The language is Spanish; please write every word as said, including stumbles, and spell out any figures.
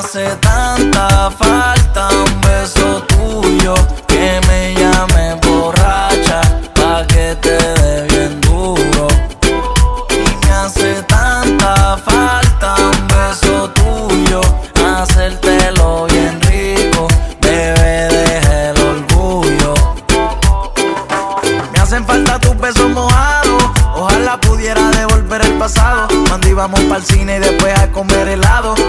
hace tanta falta un beso tuyo, que me llame borracha pa' que te dé bien duro. Y me hace tanta falta un beso tuyo, hacértelo bien rico, bebé, deja el orgullo. Me hacen falta tus besos mojados, ojalá pudiera devolver el pasado, cuando íbamos pa'l cine y después a comer helado.